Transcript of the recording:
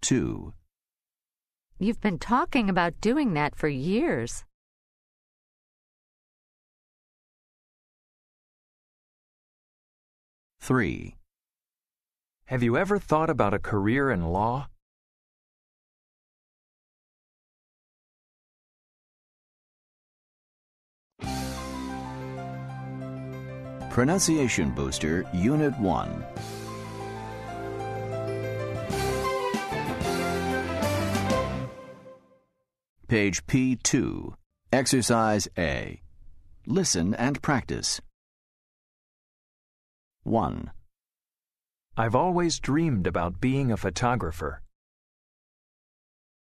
2. You've been talking about doing that for years. Three. Have you ever thought about a career in law? Pronunciation Booster, Unit 1. Page P2. Exercise A. Listen and practice. 1. I've always dreamed about being a photographer.